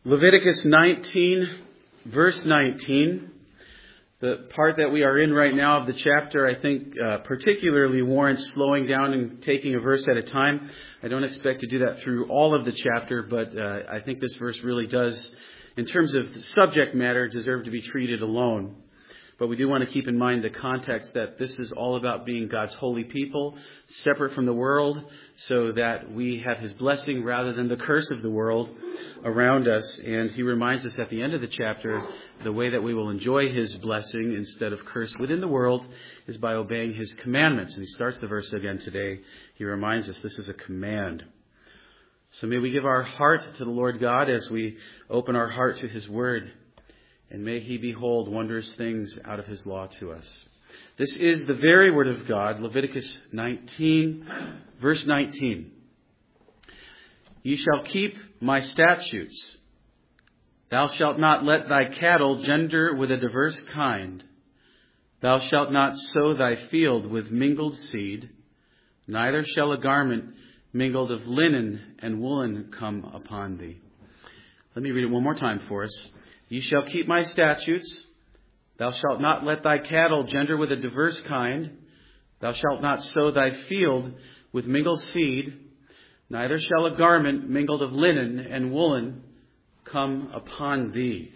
Leviticus 19, verse 19. The part that we are in right now of the chapter, I think, particularly warrants slowing down and taking a verse at a time. I don't expect to do that through all of the chapter, but I think this verse really does, in terms of the subject matter, deserve to be treated alone. But we do want to keep in mind the context that this is all about being God's holy people, separate from the world, so that we have His blessing rather than the curse of the world around us. And He reminds us at the end of the chapter, the way that we will enjoy His blessing instead of curse within the world is by obeying His commandments. And He starts the verse again today. He reminds us this is a command. So may we give our heart to the Lord God as we open our heart to His Word. And may He behold wondrous things out of His law to us. This is the very Word of God, Leviticus 19, verse 19. You shall keep my statutes. Thou shalt not let thy cattle gender with a diverse kind. Thou shalt not sow thy field with mingled seed. Neither shall a garment mingled of linen and woolen come upon thee. Let me read it one more time for us. You shall keep my statutes. Thou shalt not let thy cattle gender with a diverse kind. Thou shalt not sow thy field with mingled seed. Neither shall a garment mingled of linen and woolen come upon thee.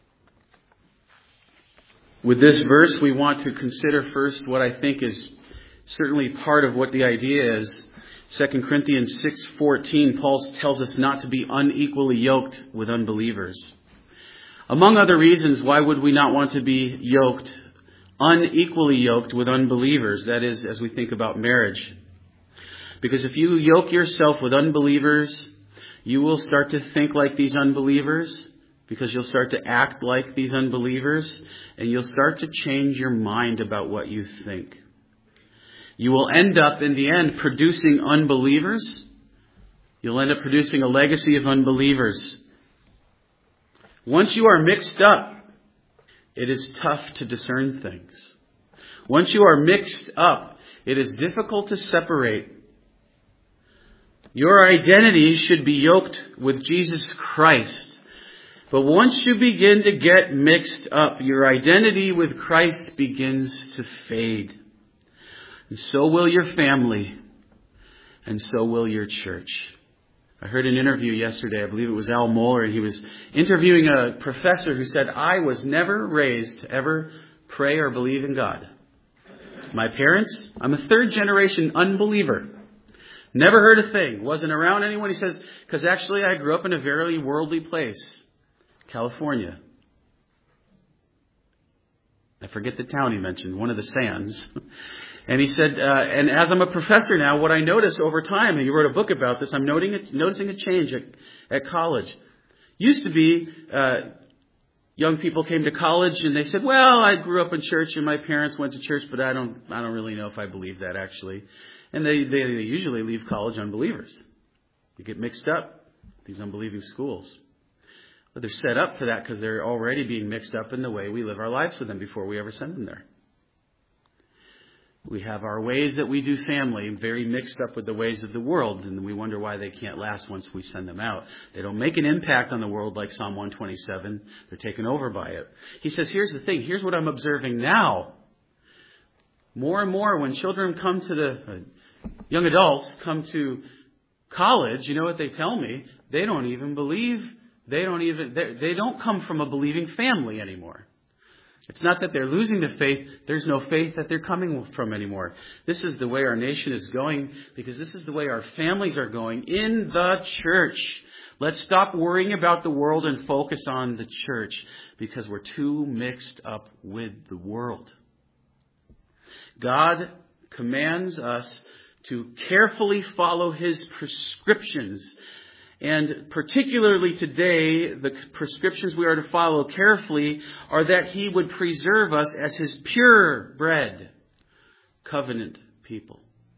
With this verse, we want to consider first what I think is certainly part of what the idea is. 2 Corinthians 6:14, Paul tells us not to be unequally yoked with unbelievers. Among other reasons, why would we not want to be unequally yoked with unbelievers? That is, as we think about marriage. Because if you yoke yourself with unbelievers, you will start to think like these unbelievers, because you'll start to act like these unbelievers, and you'll start to change your mind about what you think. You will end up, in the end, producing unbelievers. You'll end up producing a legacy of unbelievers. Once you are mixed up, it is tough to discern things. Once you are mixed up, it is difficult to separate. Your identity should be yoked with Jesus Christ. But once you begin to get mixed up, your identity with Christ begins to fade. And so will your family. And so will your church. I heard an interview yesterday, I believe it was Al Mohler, and he was interviewing a professor who said, I was never raised to ever pray or believe in God. My parents, I'm a third generation unbeliever. Never heard a thing. Wasn't around anyone. He says, because actually I grew up in a very worldly place, California. I forget the town he mentioned, one of the Sands. And he said, and as I'm a professor now, what I notice over time, and he wrote a book about this, I'm noticing a change at college. Used to be, young people came to college and they said, well, I grew up in church and my parents went to church, but I don't really know if I believe that actually. And they usually leave college unbelievers. They get mixed up, these unbelieving schools. But they're set up for that because they're already being mixed up in the way we live our lives with them before we ever send them there. We have our ways that we do family very mixed up with the ways of the world, and we wonder why they can't last once we send them out. They don't make an impact on the world like Psalm 127. They're taken over by it. He says, here's the thing. Here's what I'm observing now. More and more when children come to young adults come to college, you know what they tell me? They don't even believe. They don't come from a believing family anymore. It's not that they're losing the faith. There's no faith that they're coming from anymore. This is the way our nation is going because this is the way our families are going in the church. Let's stop worrying about the world and focus on the church because we're too mixed up with the world. God commands us to carefully follow His prescriptions. And particularly today, the prescriptions we are to follow carefully are that He would preserve us as His purebred covenant people.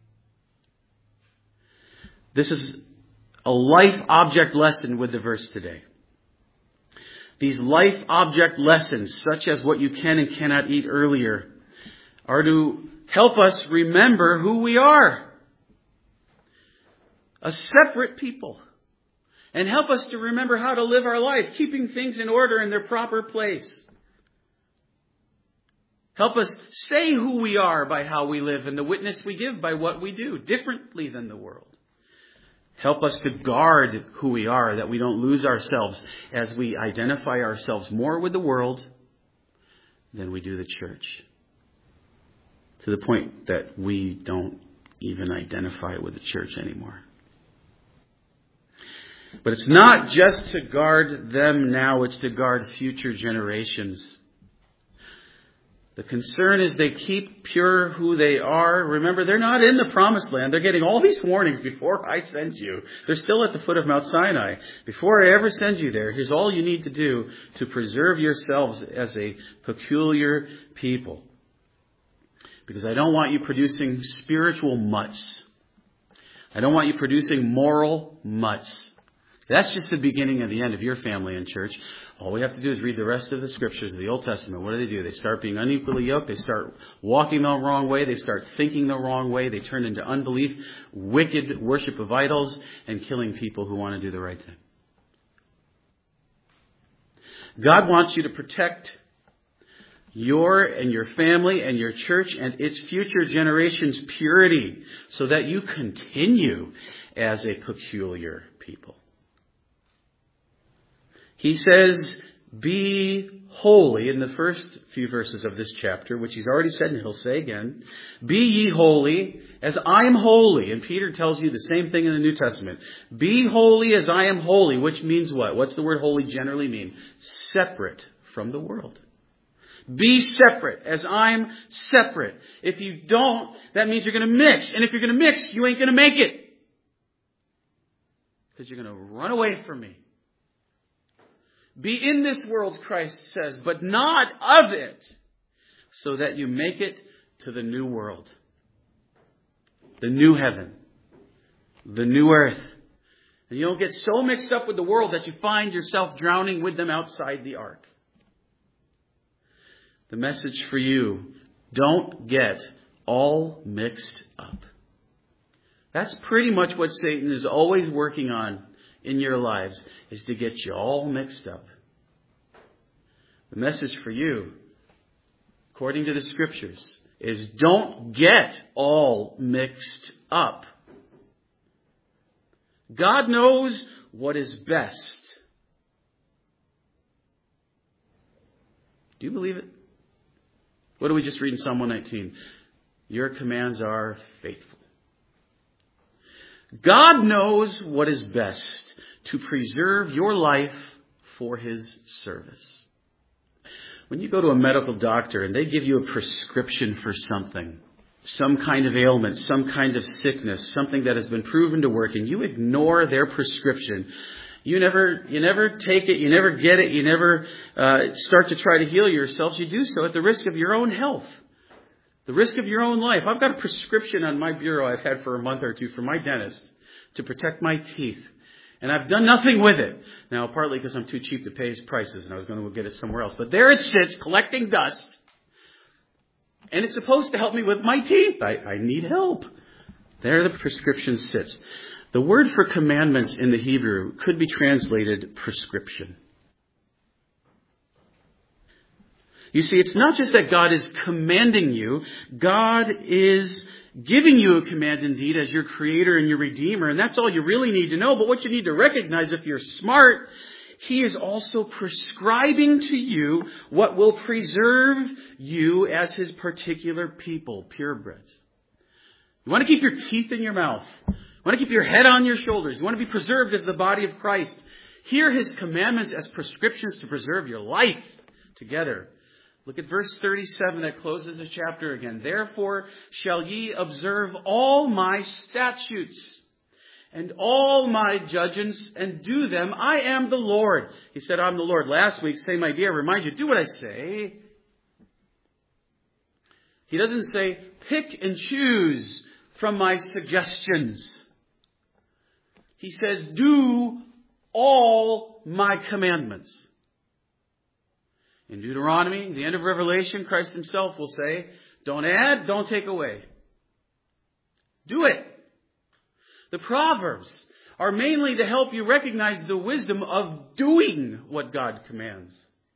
This is a life object lesson with the verse today. These life object lessons, such as what you can and cannot eat earlier, are to help us remember who we are. A separate people. And help us to remember how to live our life, keeping things in order in their proper place. Help us say who we are by how we live and the witness we give by what we do, differently than the world. Help us to guard who we are, that we don't lose ourselves as we identify ourselves more with the world than we do the church. To the point that we don't even identify with the church anymore. But it's not just to guard them now, it's to guard future generations. The concern is they keep pure who they are. Remember, they're not in the promised land. They're getting all these warnings before I send you. They're still at the foot of Mount Sinai. Before I ever send you there, here's all you need to do to preserve yourselves as a peculiar people. Because I don't want you producing spiritual mutts. I don't want you producing moral mutts. That's just the beginning of the end of your family and church. All we have to do is read the rest of the scriptures of the Old Testament. What do? They start being unequally yoked. They start walking the wrong way. They start thinking the wrong way. They turn into unbelief, wicked worship of idols, and killing people who want to do the right thing. God wants you to protect your and your family and your church and its future generations' purity so that you continue as a peculiar people. He says, be holy in the first few verses of this chapter, which he's already said and he'll say again. Be ye holy as I am holy. And Peter tells you the same thing in the New Testament. Be holy as I am holy, which means what? What's the word holy generally mean? Separate from the world. Be separate as I'm separate. If you don't, that means you're going to mix. And if you're going to mix, you ain't going to make it. Because you're going to run away from me. Be in this world, Christ says, but not of it, so that you make it to the new world, the new heaven, the new earth. And you don't get so mixed up with the world that you find yourself drowning with them outside the ark. The message for you, don't get all mixed up. That's pretty much what Satan is always working on in your lives, is to get you all mixed up. The message for you, according to the scriptures, is don't get all mixed up. God knows what is best. Do you believe it? What do we just read in Psalm 119? Your commands are faithful. God knows what is best to preserve your life for His service. When you go to a medical doctor and they give you a prescription for something, some kind of ailment, some kind of sickness, something that has been proven to work, and you ignore their prescription, you never take it, you never get it, you never start to try to heal yourselves. You do so at the risk of your own health, the risk of your own life. I've got a prescription on my bureau I've had for a month or two from my dentist to protect my teeth. And I've done nothing with it. Now, partly because I'm too cheap to pay his prices and I was going to go get it somewhere else. But there it sits, collecting dust. And it's supposed to help me with my teeth. I need help. There the prescription sits. The word for commandments in the Hebrew could be translated prescription. You see, it's not just that God is commanding you. God is giving you a command indeed as your creator and your redeemer. And that's all you really need to know. But what you need to recognize, if you're smart, He is also prescribing to you what will preserve you as His particular people, purebreds. You want to keep your teeth in your mouth. You want to keep your head on your shoulders. You want to be preserved as the body of Christ. Hear His commandments as prescriptions to preserve your life together. Look at verse 37 that closes the chapter again. Therefore shall ye observe all my statutes and all my judgments and do them. I am the Lord. He said, I'm the Lord. Last week, same idea. Remind you, do what I say. He doesn't say, pick and choose from my suggestions. He says, do all my commandments. In Deuteronomy, the end of Revelation, Christ Himself will say, don't add, don't take away. Do it. The Proverbs are mainly to help you recognize the wisdom of doing what God commands.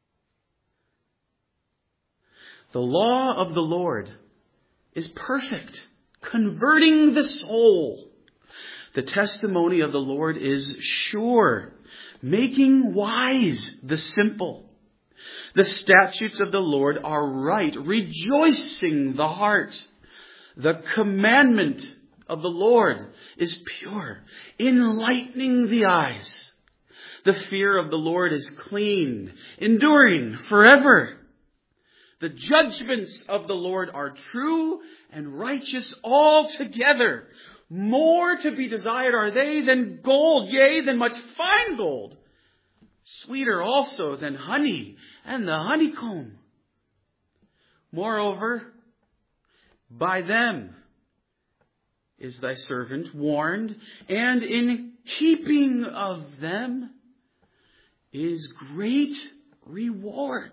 The law of the Lord is perfect, converting the soul. The testimony of the Lord is sure, making wise the simple. The statutes of the Lord are right, rejoicing the heart. The commandment of the Lord is pure, enlightening the eyes. The fear of the Lord is clean, enduring forever. The judgments of the Lord are true and righteous altogether. More to be desired are they than gold, yea, than much fine gold. Sweeter also than honey and the honeycomb. Moreover, by them is thy servant warned, and in keeping of them is great reward.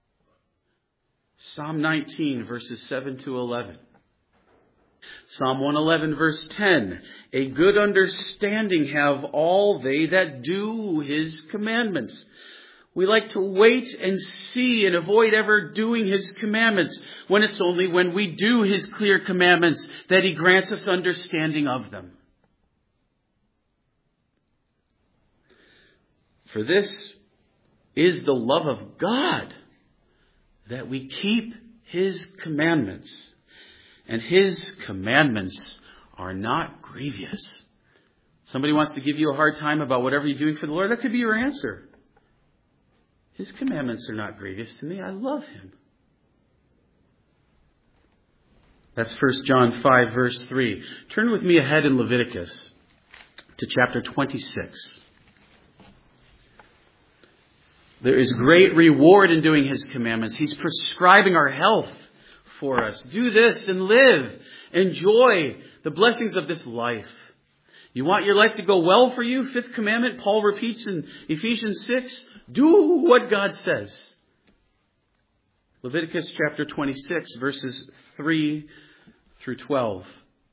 Psalm 19, verses 7 to 11. Psalm 111, verse 10. A good understanding have all they that do his commandments. We like to wait and see and avoid ever doing his commandments, when it's only when we do his clear commandments that he grants us understanding of them. For this is the love of God, that we keep his commandments. And his commandments are not grievous. Somebody wants to give you a hard time about whatever you're doing for the Lord, that could be your answer. His commandments are not grievous to me. I love him. That's 1 John 5, verse 3. Turn with me ahead in Leviticus to chapter 26. There is great reward in doing his commandments. He's prescribing our health for us. Do this and live. Enjoy the blessings of this life. You want your life to go well for you? Fifth commandment, Paul repeats in Ephesians 6. Do what God says. Leviticus chapter 26, verses 3 through 12.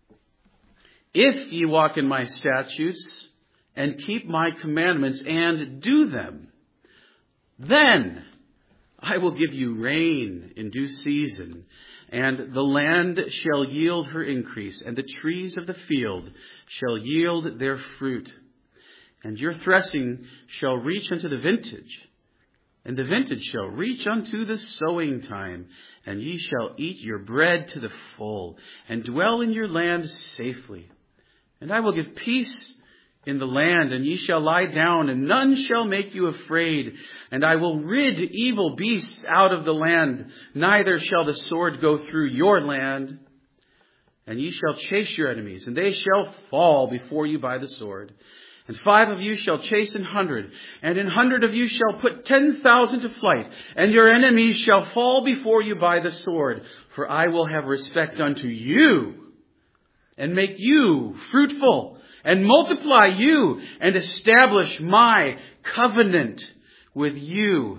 If ye walk in my statutes and keep my commandments and do them, then I will give you rain in due season, and the land shall yield her increase, and the trees of the field shall yield their fruit. And your threshing shall reach unto the vintage, and the vintage shall reach unto the sowing time, and ye shall eat your bread to the full, and dwell in your land safely. And I will give peace in the land, and ye shall lie down, and none shall make you afraid. And I will rid evil beasts out of the land, neither shall the sword go through your land. And ye shall chase your enemies, and they shall fall before you by the sword. And 5 of you shall chase 100, and 100 of you shall put 10,000 to flight, and your enemies shall fall before you by the sword. For I will have respect unto you, and make you fruitful, and multiply you, and establish my covenant with you.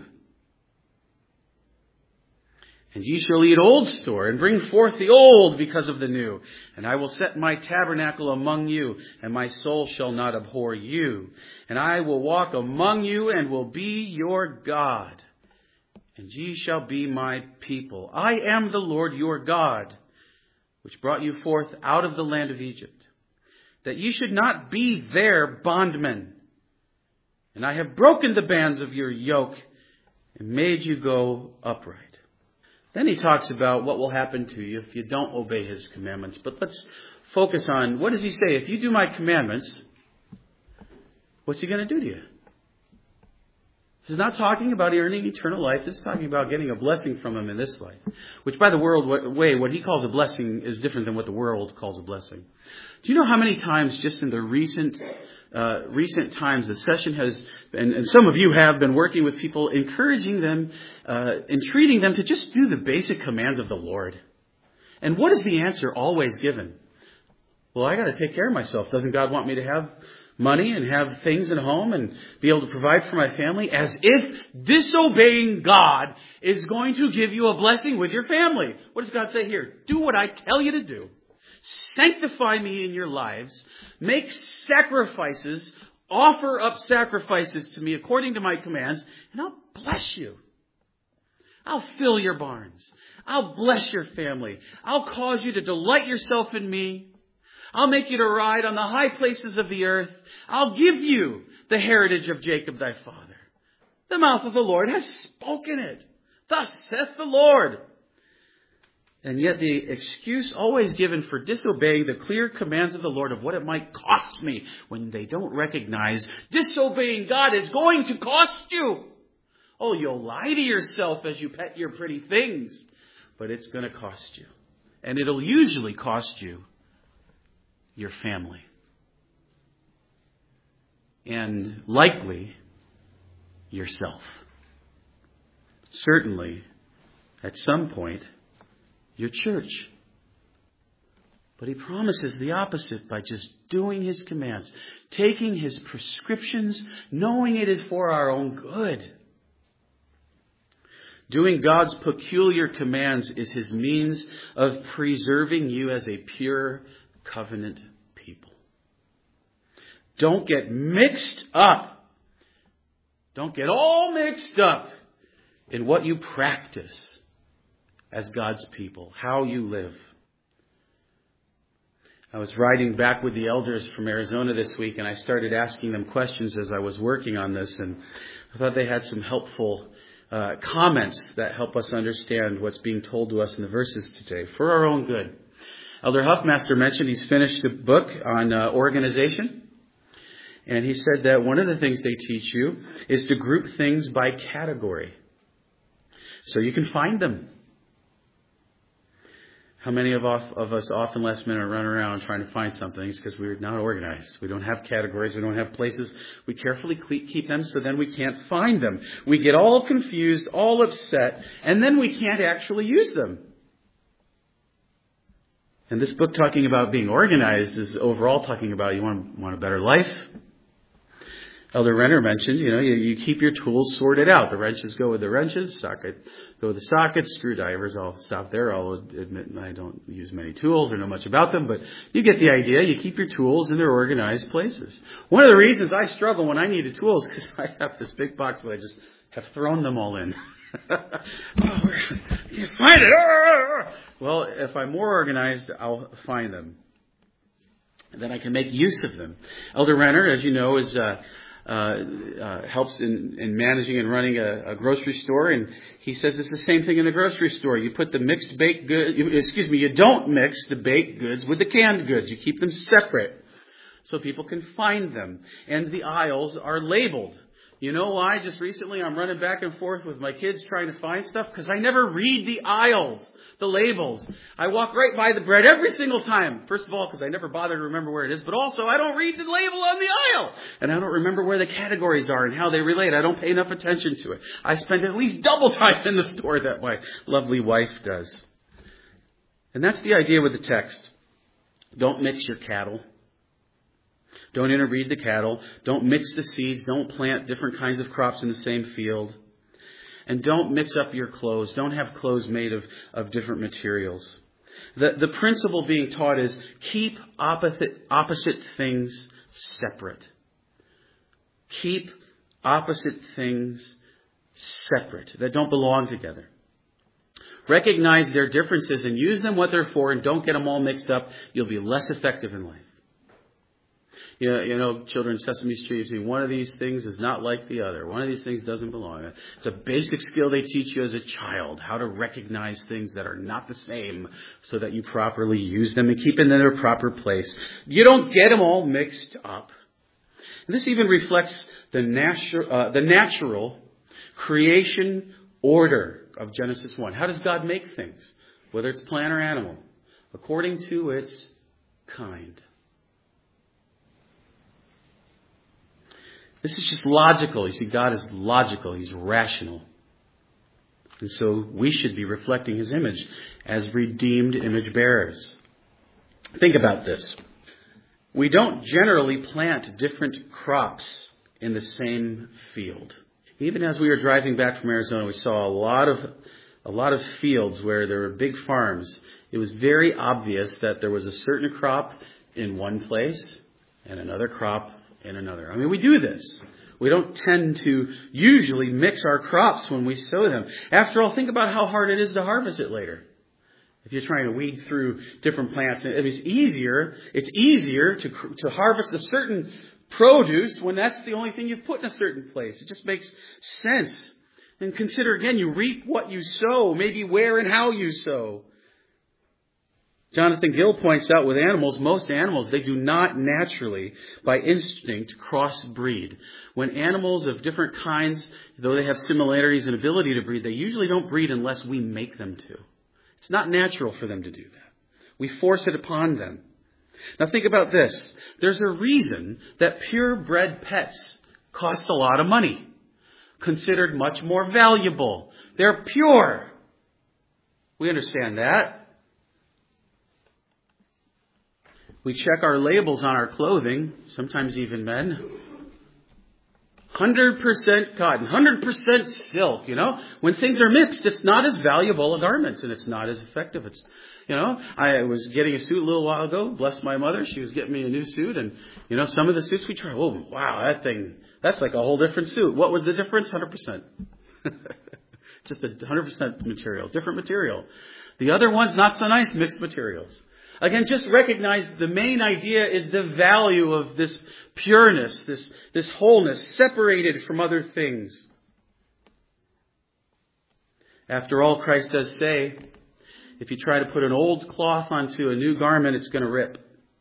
And ye shall eat old store, and bring forth the old because of the new. And I will set my tabernacle among you, and my soul shall not abhor you. And I will walk among you, and will be your God. And ye shall be my people. I am the Lord your God, which brought you forth out of the land of Egypt, that ye should not be their bondmen. And I have broken the bands of your yoke, and made you go upright. Then he talks about what will happen to you if you don't obey his commandments. But let's focus on, what does he say? If you do my commandments, what's he going to do to you? This is not talking about earning eternal life. This is talking about getting a blessing from him in this life. Which, by the way, what he calls a blessing is different than what the world calls a blessing. Do you know how many times just in the recent times the session has, and some of you have been working with people, encouraging them, entreating them to just do the basic commands of the Lord. And what is the answer always given? Well, I got to take care of myself. Doesn't God want me to have money and have things at home and be able to provide for my family? As if disobeying God is going to give you a blessing with your family. What does God say here? Do what I tell you to do. Sanctify me in your lives. Make sacrifices. Offer up sacrifices to me according to my commands, and I'll bless you. I'll fill your barns. I'll bless your family. I'll cause you to delight yourself in me. I'll make you to ride on the high places of the earth. I'll give you the heritage of Jacob thy father. The mouth of the Lord has spoken it. Thus saith the Lord. And yet the excuse always given for disobeying the clear commands of the Lord of what it might cost me, when they don't recognize disobeying God is going to cost you. Oh, you'll lie to yourself as you pet your pretty things, but it's going to cost you. And it'll usually cost you your family. And likely yourself. Certainly, at some point, your church. But he promises the opposite by just doing his commands, taking his prescriptions, knowing it is for our own good. Doing God's peculiar commands is his means of preserving you as a pure covenant people. Don't get mixed up. Don't get all mixed up in what you practice as God's people, how you live. I was riding back with the elders from Arizona this week, and I started asking them questions as I was working on this, and I thought they had some helpful comments that help us understand what's being told to us in the verses today for our own good. Elder Huffmaster mentioned he's finished a book on organization, and he said that one of the things they teach you is to group things by category so you can find them. How many of us often last minute run around trying to find something? It's because we're not organized. We don't have categories. We don't have places. We carefully keep them so then we can't find them. We get all confused, all upset, and then we can't actually use them. And this book talking about being organized is overall talking about you want a better life. Elder Renner mentioned, you keep your tools sorted out. The wrenches go with the wrenches, socket go with the sockets, screwdrivers. I'll stop there. I'll admit I don't use many tools or know much about them, but you get the idea. You keep your tools in their organized places. One of the reasons I struggle when I need a tool is because I have this big box, but I just have thrown them all in. I can't find it. Well, if I'm more organized, I'll find them. And then I can make use of them. Elder Renner, as you know, is helps in managing and running a grocery store, and he says it's the same thing in the grocery store. You put the mixed baked goods, you don't mix the baked goods with the canned goods. You keep them separate so people can find them. And the aisles are labeled. You know why? Just recently I'm running back and forth with my kids trying to find stuff because I never read the aisles, the labels. I walk right by the bread every single time. First of all, because I never bother to remember where it is, but also I don't read the label on the aisle. And I don't remember where the categories are and how they relate. I don't pay enough attention to it. I spend at least double time in the store that my lovely wife does. And that's the idea with the text. Don't mix your cattle. Don't interbreed the cattle. Don't mix the seeds. Don't plant different kinds of crops in the same field. And don't mix up your clothes. Don't have clothes made of different materials. The principle being taught is keep opposite things separate. Keep opposite things separate that don't belong together. Recognize their differences and use them what they're for, and don't get them all mixed up. You'll be less effective in life. Children, Sesame Street, see, one of these things is not like the other. One of these things doesn't belong. It's a basic skill they teach you as a child, how to recognize things that are not the same so that you properly use them and keep them in their proper place. You don't get them all mixed up. And this even reflects the natural creation order of Genesis 1. How does God make things, whether it's plant or animal? According to its kind. This is just logical. You see, God is logical. He's rational. And so we should be reflecting his image as redeemed image bearers. Think about this. We don't generally plant different crops in the same field. Even as we were driving back from Arizona, we saw a lot of fields where there were big farms, it was very obvious that there was a certain crop in one place and another crop in another. I mean, we do this. We don't tend to usually mix our crops when we sow them. After all, think about how hard it is to harvest it later. If you're trying to weed through different plants, it's easier to harvest a certain produce when that's the only thing you've put in a certain place. It just makes sense. And consider again, you reap what you sow, maybe where and how you sow. Jonathan Gill points out with animals, most animals, they do not naturally, by instinct, crossbreed. When animals of different kinds, though they have similarities in ability to breed, they usually don't breed unless we make them to. It's not natural for them to do that. We force it upon them. Now think about this. There's a reason that purebred pets cost a lot of money, considered much more valuable. They're pure. We understand that. We check our labels on our clothing, sometimes even men. 100% cotton, 100% silk, When things are mixed, it's not as valuable a garment and it's not as effective. I was getting a suit a little while ago. Bless my mother. She was getting me a new suit. And, some of the suits we tried, oh, wow, that's like a whole different suit. What was the difference? 100%. Just a 100% material, different material. The other one's not so nice, mixed materials. Again, just recognize the main idea is the value of this pureness, this wholeness, separated from other things. After all, Christ does say, if you try to put an old cloth onto a new garment, it's going to rip.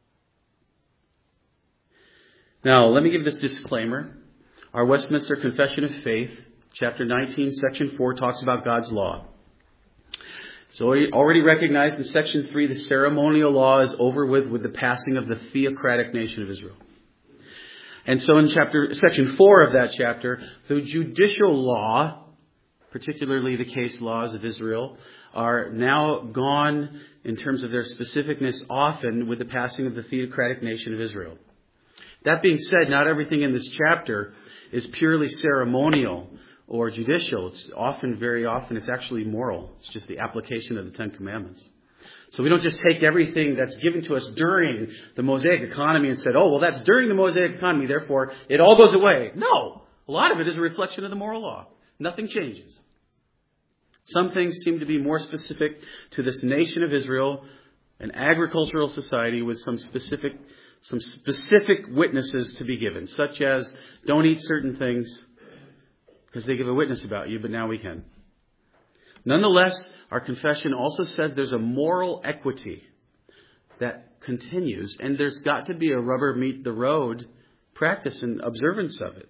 Now, let me give this disclaimer. Our Westminster Confession of Faith, chapter 19, section 4, talks about God's law. So already recognized in section 3, the ceremonial law is over with the passing of the theocratic nation of Israel. And so in section 4 of that chapter, the judicial law, particularly the case laws of Israel, are now gone in terms of their specificness often with the passing of the theocratic nation of Israel. That being said, not everything in this chapter is purely ceremonial or judicial. It's very often, it's actually moral. It's just the application of the Ten Commandments. So we don't just take everything that's given to us during the Mosaic economy and said, oh, well, that's during the Mosaic economy, therefore it all goes away. No, a lot of it is a reflection of the moral law. Nothing changes. Some things seem to be more specific to this nation of Israel, an agricultural society with some specific witnesses to be given, such as don't eat certain things, because they give a witness about you, but now we can. Nonetheless, our confession also says there's a moral equity that continues, and there's got to be a rubber meet the road practice and observance of it.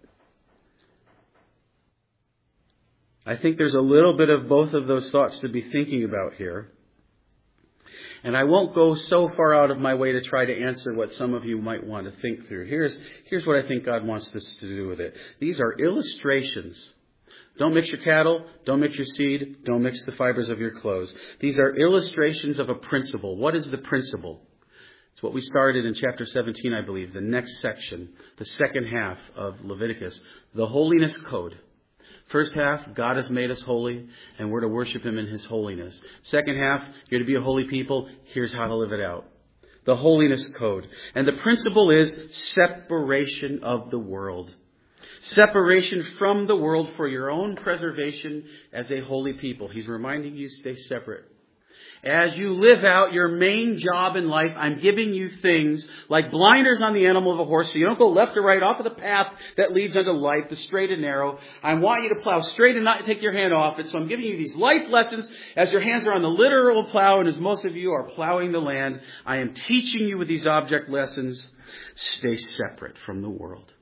I think there's a little bit of both of those thoughts to be thinking about here. And I won't go so far out of my way to try to answer what some of you might want to think through. Here's what I think God wants us to do with it. These are illustrations. Don't mix your cattle. Don't mix your seed. Don't mix the fibers of your clothes. These are illustrations of a principle. What is the principle? It's what we started in chapter 17, I believe, the next section, the second half of Leviticus, the holiness code. First half, God has made us holy, and we're to worship Him in His holiness. Second half, you're to be a holy people. Here's how to live it out. The holiness code. And the principle is separation of the world. Separation from the world for your own preservation as a holy people. He's reminding you, stay separate. As you live out your main job in life, I'm giving you things like blinders on the animal of a horse so you don't go left or right off of the path that leads unto life, the straight and narrow. I want you to plow straight and not take your hand off it. So I'm giving you these life lessons as your hands are on the literal plow and as most of you are plowing the land. I am teaching you with these object lessons. Stay separate from the world.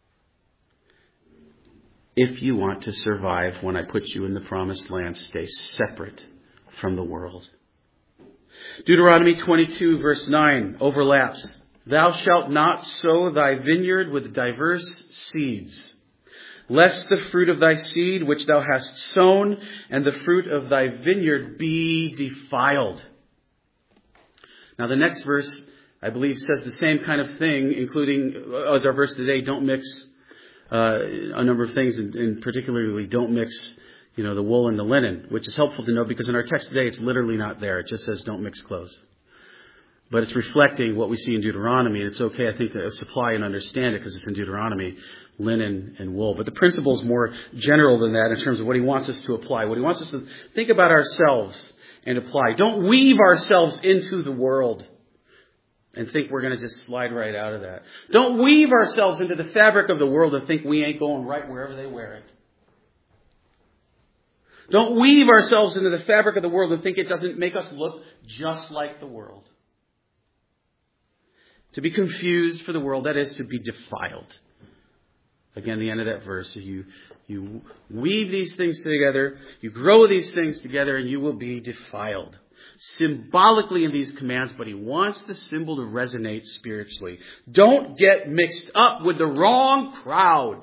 If you want to survive when I put you in the promised land, stay separate from the world. Deuteronomy 22 verse 9 overlaps. Thou shalt not sow thy vineyard with diverse seeds, lest the fruit of thy seed which thou hast sown and the fruit of thy vineyard be defiled. Now the next verse, I believe, says the same kind of thing, including, as our verse today, don't mix a number of things, and particularly don't mix the wool and the linen, which is helpful to know because in our text today it's literally not there. It just says don't mix clothes. But it's reflecting what we see in Deuteronomy. And it's okay, I think, to supply and understand it because it's in Deuteronomy, linen and wool. But the principle is more general than that in terms of what he wants us to apply. What he wants us to think about ourselves and apply. Don't weave ourselves into the world and think we're going to just slide right out of that. Don't weave ourselves into the fabric of the world and think we ain't going right wherever they wear it. Don't weave ourselves into the fabric of the world and think it doesn't make us look just like the world. To be confused for the world, that is to be defiled. Again, the end of that verse. You weave these things together, you grow these things together, and you will be defiled. Symbolically in these commands, but he wants the symbol to resonate spiritually. Don't get mixed up with the wrong crowd.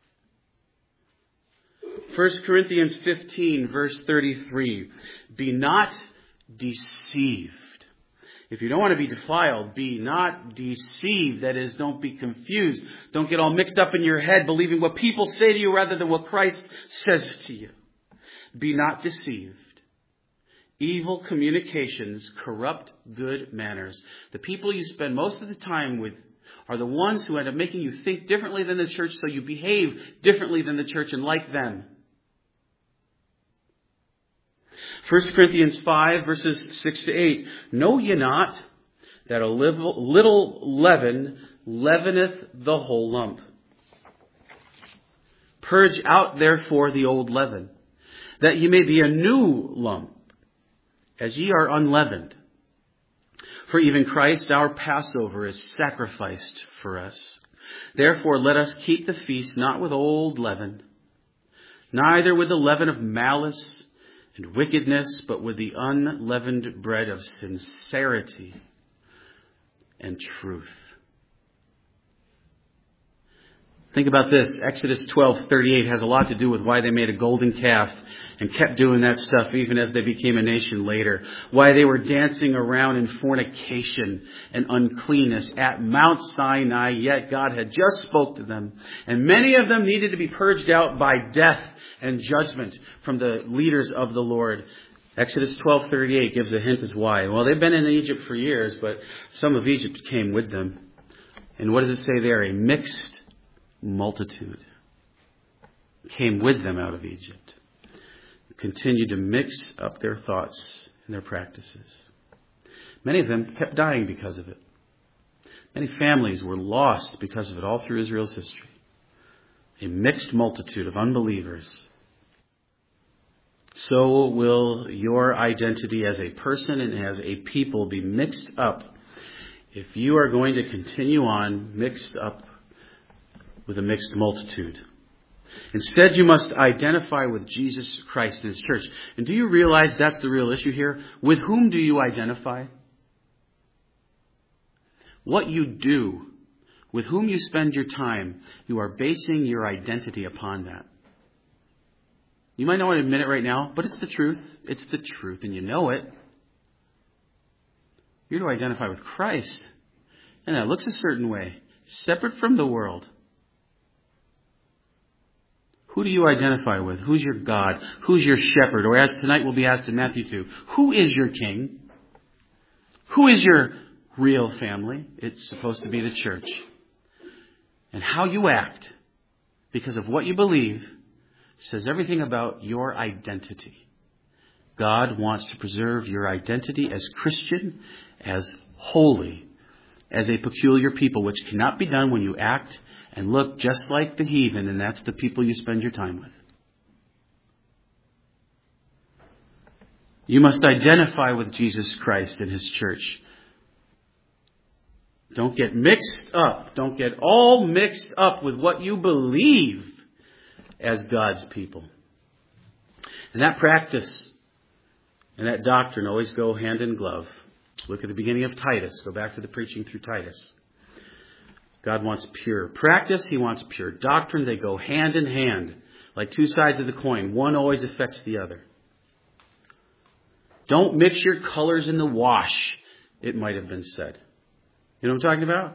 1 Corinthians 15, verse 33. Be not deceived. If you don't want to be defiled, be not deceived. That is, don't be confused. Don't get all mixed up in your head believing what people say to you rather than what Christ says to you. Be not deceived. Evil communications corrupt good manners. The people you spend most of the time with are the ones who end up making you think differently than the church, so you behave differently than the church and like them. 1 Corinthians 5, verses 6 to 8. Know ye not that a little leaven leaveneth the whole lump? Purge out therefore the old leaven, that ye may be a new lump, as ye are unleavened. For even Christ our Passover is sacrificed for us. Therefore let us keep the feast not with old leaven, neither with the leaven of malice and wickedness, but with the unleavened bread of sincerity and truth. Think about this. Exodus 12:38 has a lot to do with why they made a golden calf and kept doing that stuff even as they became a nation later. Why they were dancing around in fornication and uncleanness at Mount Sinai, yet God had just spoke to them. And many of them needed to be purged out by death and judgment from the leaders of the Lord. Exodus 12:38 gives a hint as why. Well, they've been in Egypt for years, but some of Egypt came with them. And what does it say there? A mixed multitude came with them out of Egypt, continued to mix up their thoughts and their practices. Many of them kept dying because of it. Many families were lost because of it all through Israel's history. A mixed multitude of unbelievers. So will your identity as a person and as a people be mixed up if you are going to continue on mixed up with a mixed multitude. Instead, you must identify with Jesus Christ and His church. And do you realize that's the real issue here? With whom do you identify? What you do, with whom you spend your time, you are basing your identity upon that. You might not want to admit it right now, but it's the truth. It's the truth, and you know it. You're to identify with Christ. And that looks a certain way, separate from the world. Who do you identify with? Who's your God? Who's your shepherd? Or as tonight will be asked in Matthew 2, who is your king? Who is your real family? It's supposed to be the church. And how you act, because of what you believe, says everything about your identity. God wants to preserve your identity as Christian, as holy, as a peculiar people, which cannot be done when you act and look just like the heathen, and that's the people you spend your time with. You must identify with Jesus Christ and His church. Don't get mixed up. Don't get all mixed up with what you believe as God's people. And that practice and that doctrine always go hand in glove. Look at the beginning of Titus. Go back to the preaching through Titus. God wants pure practice. He wants pure doctrine. They go hand in hand, like two sides of the coin. One always affects the other. Don't mix your colors in the wash, it might have been said. You know what I'm talking about?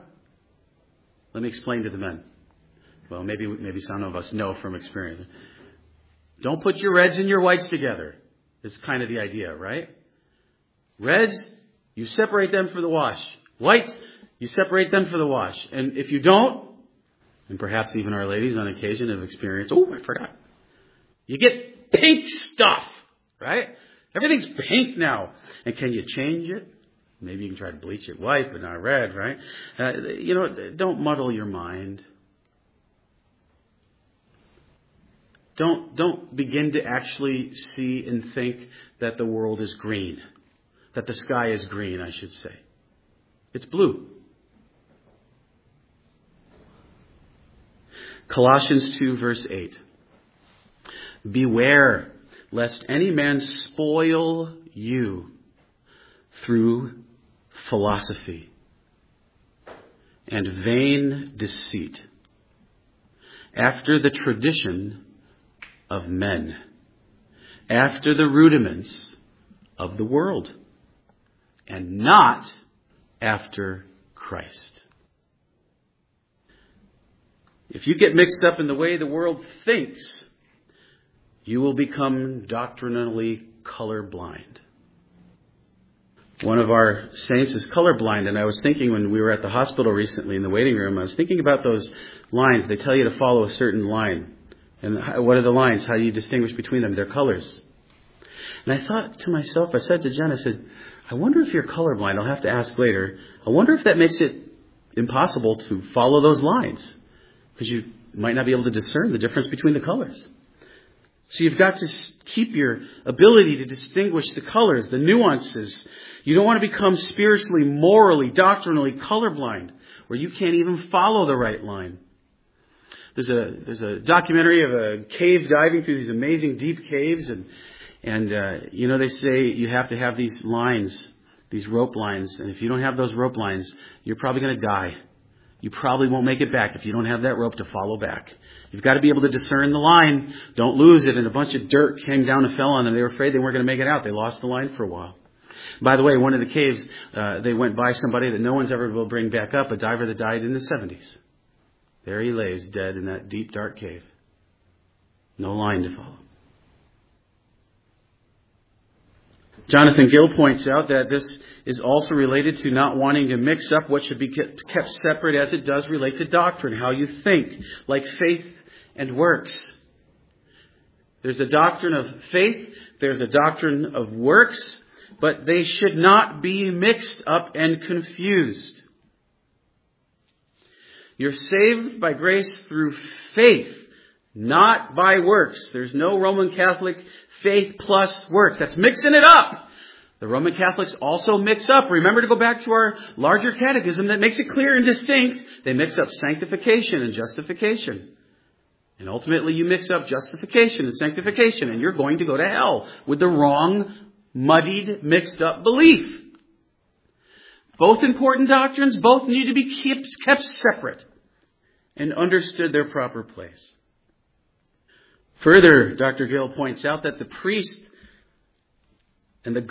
Let me explain to the men. Well, maybe some of us know from experience. Don't put your reds and your whites together. It's kind of the idea, right? Reds, you separate them for the wash. Whites, you separate them for the wash. And if you don't, and perhaps even our ladies on occasion have experienced, I forgot. You get pink stuff, right? Everything's pink now. And can you change it? Maybe you can try to bleach it white, but not red, right? Don't muddle your mind. Don't begin to actually see and think that the world is green. That the sky is green, I should say. It's blue. Colossians 2, verse 8. Beware lest any man spoil you through philosophy and vain deceit, after the tradition of men, after the rudiments of the world, and not after Christ. If you get mixed up in the way the world thinks, you will become doctrinally colorblind. One of our saints is colorblind, and I was thinking when we were at the hospital recently in the waiting room, I was thinking about those lines. They tell you to follow a certain line. And what are the lines? How do you distinguish between them? They're colors. And I thought to myself, I said to Jen, I said, I wonder if you're colorblind. I'll have to ask later. I wonder if that makes it impossible to follow those lines, because you might not be able to discern the difference between the colors. So you've got to keep your ability to distinguish the colors, the nuances. You don't want to become spiritually, morally, doctrinally colorblind, where you can't even follow the right line. There's a documentary of a cave diving through these amazing deep caves, and they say you have to have these lines, these rope lines, and if you don't have those rope lines, you're probably going to die. You probably won't make it back if you don't have that rope to follow back. You've got to be able to discern the line. Don't lose it. And a bunch of dirt came down and fell on them. They were afraid they weren't going to make it out. They lost the line for a while. By the way, one of the caves, they went by somebody that no one's ever will bring back up, a diver that died in the 70s. There he lays dead in that deep, dark cave. No line to follow. Jonathan Gill points out that this is also related to not wanting to mix up what should be kept separate as it does relate to doctrine, how you think, like faith and works. There's a doctrine of faith, there's a doctrine of works, but they should not be mixed up and confused. You're saved by grace through faith, not by works. There's no Roman Catholic faith plus works. That's mixing it up. The Roman Catholics also mix up. Remember to go back to our larger catechism that makes it clear and distinct. They mix up sanctification and justification. And ultimately you mix up justification and sanctification, and you're going to go to hell with the wrong, muddied, mixed up belief. Both important doctrines, both need to be kept separate and understood their proper place. Further, Dr. Gill points out that the priest and the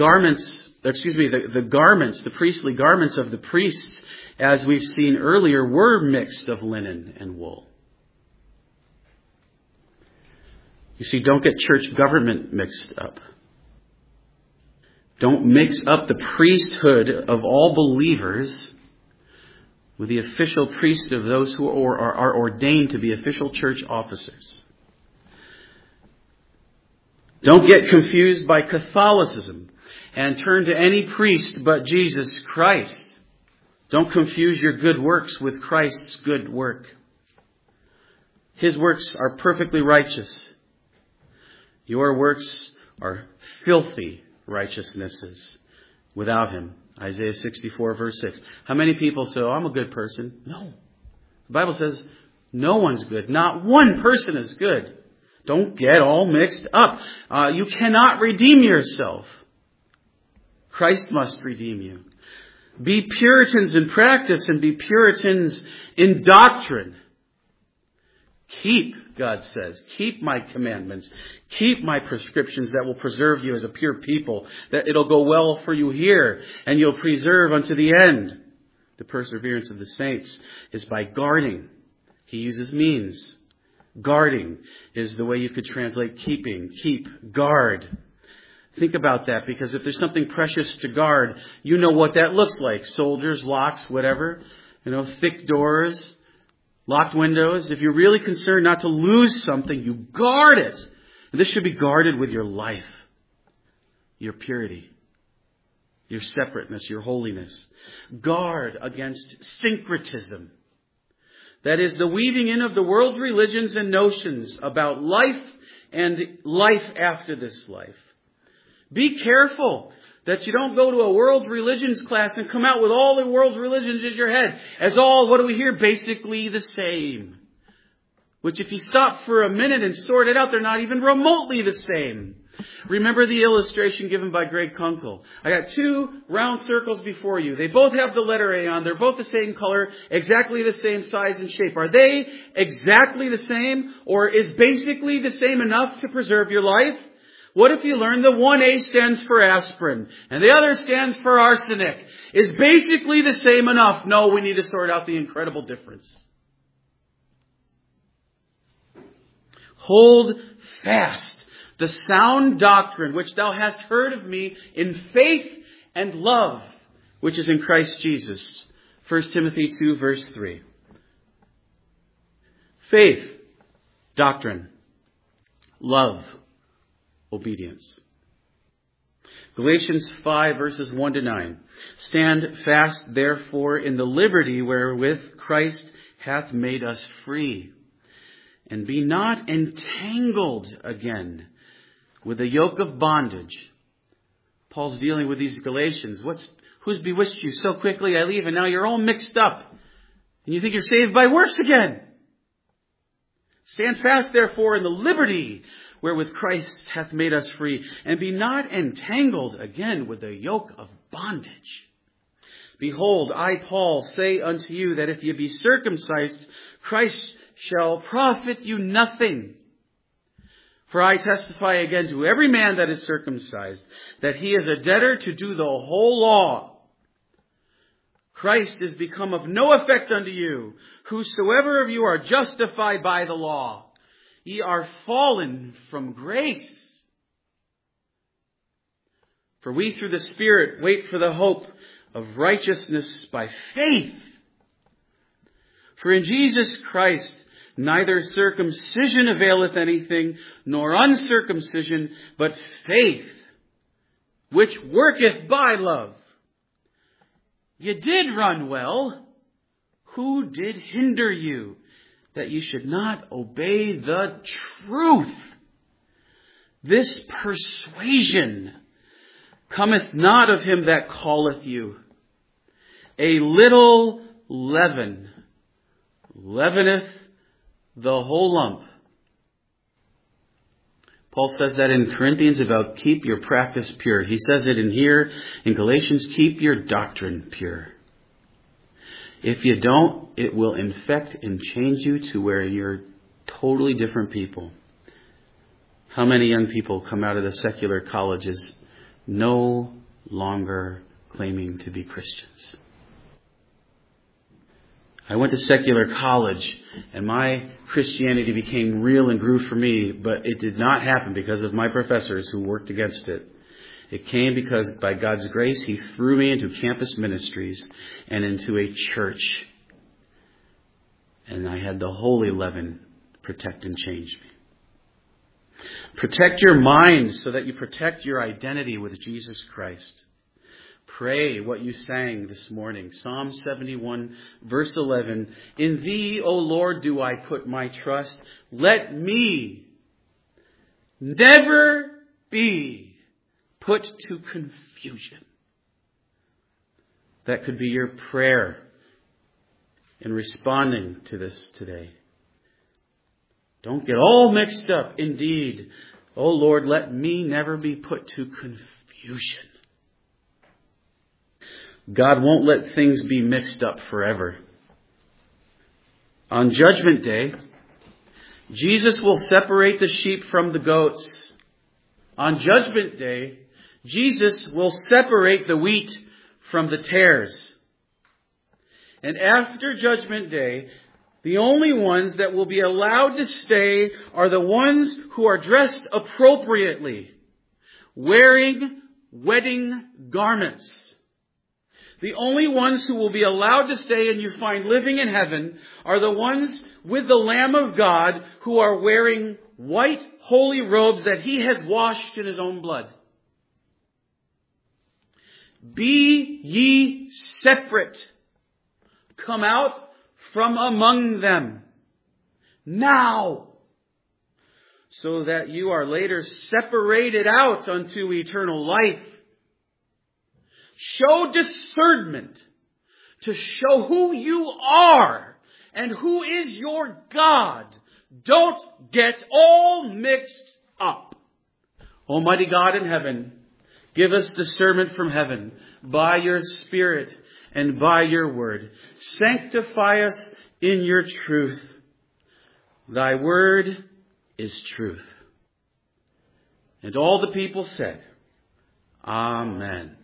priestly garments of the priests, as we've seen earlier, were mixed of linen and wool. You see, don't get church government mixed up. Don't mix up the priesthood of all believers with the official priest of those who are ordained to be official church officers. Don't get confused by Catholicism and turn to any priest but Jesus Christ. Don't confuse your good works with Christ's good work. His works are perfectly righteous. Your works are filthy righteousnesses without Him. Isaiah 64 verse 6. How many people say, I'm a good person? No. The Bible says no one's good. Not one person is good. Don't get all mixed up. You cannot redeem yourself. Christ must redeem you. Be Puritans in practice and be Puritans in doctrine. Keep, God says, keep my commandments. Keep my prescriptions that will preserve you as a pure people. That it'll go well for you here and you'll preserve unto the end. The perseverance of the saints is by guarding. He uses means. Guarding is the way you could translate keeping. Keep, guard. Think about that, because if there's something precious to guard, you know what that looks like. Soldiers, locks, whatever. Thick doors, locked windows. If you're really concerned not to lose something, you guard it. And this should be guarded with your life, your purity, your separateness, your holiness. Guard against syncretism. That is the weaving in of the world's religions and notions about life and life after this life. Be careful that you don't go to a world's religions class and come out with all the world's religions in your head as all, what do we hear, basically the same. Which if you stop for a minute and sort it out, they're not even remotely the same. Remember the illustration given by Greg Kunkel. I got two round circles before you. They both have the letter A on. They're both the same color, exactly the same size and shape. Are they exactly the same, or is basically the same enough to preserve your life? What if you learn the one A stands for aspirin and the other stands for arsenic? Is basically the same enough? No, we need to sort out the incredible difference. Hold fast the sound doctrine which thou hast heard of me in faith and love, which is in Christ Jesus. 1 Timothy 2 verse 3. Faith, doctrine, love, obedience. Galatians 5 verses 1 to 9. Stand fast therefore in the liberty wherewith Christ hath made us free, and be not entangled again with the yoke of bondage. Paul's dealing with these Galatians. Who's bewitched you? So quickly I leave, and now you're all mixed up. And you think you're saved by works again. Stand fast therefore in the liberty wherewith Christ hath made us free, and be not entangled again with the yoke of bondage. Behold, I, Paul, say unto you that if ye be circumcised, Christ shall profit you nothing. For I testify again to every man that is circumcised, that he is a debtor to do the whole law. Christ is become of no effect unto you. Whosoever of you are justified by the law, ye are fallen from grace. For we through the Spirit wait for the hope of righteousness by faith. For in Jesus Christ neither circumcision availeth anything, nor uncircumcision, but faith, which worketh by love. You did run well. Who did hinder you that you should not obey the truth? This persuasion cometh not of him that calleth you. A little leaven leaveneth the whole lump. Paul says that in Corinthians about keep your practice pure. He says it in here in Galatians, keep your doctrine pure. If you don't, it will infect and change you to where you're totally different people. How many young people come out of the secular colleges no longer claiming to be Christians? I went to secular college and my Christianity became real and grew for me, but it did not happen because of my professors who worked against it. It came because by God's grace, He threw me into campus ministries and into a church. And I had the holy leaven protect and change me. Protect your mind so that you protect your identity with Jesus Christ. Pray what you sang this morning. Psalm 71, verse 11. In Thee, O Lord, do I put my trust. Let me never be put to confusion. That could be your prayer in responding to this today. Don't get all mixed up. Indeed, O Lord, let me never be put to confusion. God won't let things be mixed up forever. On Judgment Day, Jesus will separate the sheep from the goats. On Judgment Day, Jesus will separate the wheat from the tares. And after Judgment Day, The only ones that will be allowed to stay are the ones who are dressed appropriately, wearing wedding garments. The only ones who will be allowed to stay and you find living in heaven are the ones with the Lamb of God who are wearing white holy robes that He has washed in His own blood. Be ye separate. Come out from among them now, so that you are later separated out unto eternal life. Show discernment to show who you are and who is your God. Don't get all mixed up. Almighty God in heaven, give us discernment from heaven by your Spirit and by your word. Sanctify us in your truth. Thy word is truth. And all the people said, Amen.